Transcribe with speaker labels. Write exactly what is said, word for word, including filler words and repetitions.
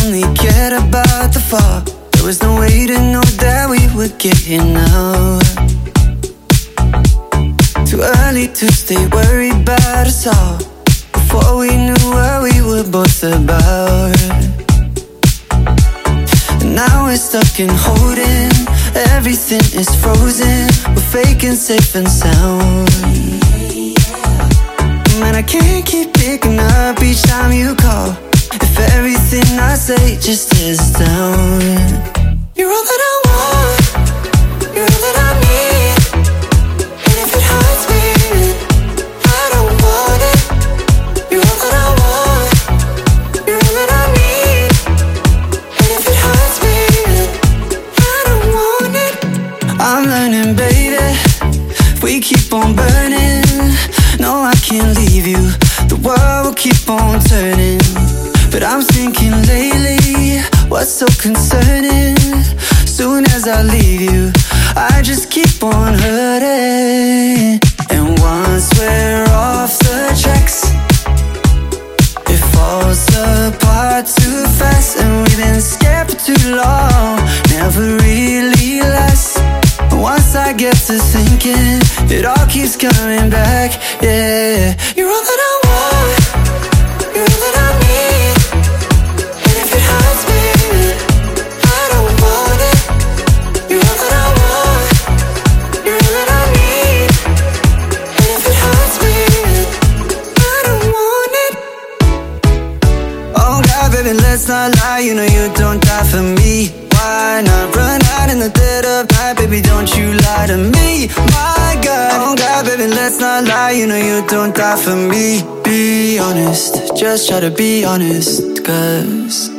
Speaker 1: only cared about the fall. There was no way to know that we would get here now. Too early to stay worried about us all, before we knew what we were both about. And now we're stuck in holding, everything is frozen. We're faking safe and sound. Man, I can't keep picking up each time you call. If everything I say just is down. You're all that I want, you're all that I need. And if it hurts me, I don't want it. You're all that I want, you're all that I need. And if it hurts me, I don't want it. I'm learning, baby, if we keep on burning, no, I can't leave you. The world will keep on turning. But I'm thinking lately, what's so concerning? Soon as I leave you, I just keep on hurting. And once we're off the tracks, it falls apart too fast. And we've been scared for too long, never really lasts. And once I get to thinking, it all keeps coming back, yeah. You're all that I want, you're all that I need. And if it hurts me, I don't want it. You're all that I want, you're all that I need. And if it hurts me, I don't want it. Oh God, baby, let's not lie, you know you don't die for me. Why not run out in the dead of night? Baby, don't you lie to me, my God. Oh God, baby, let's not lie, you know you don't die for me. Be honest, just try to be honest, cause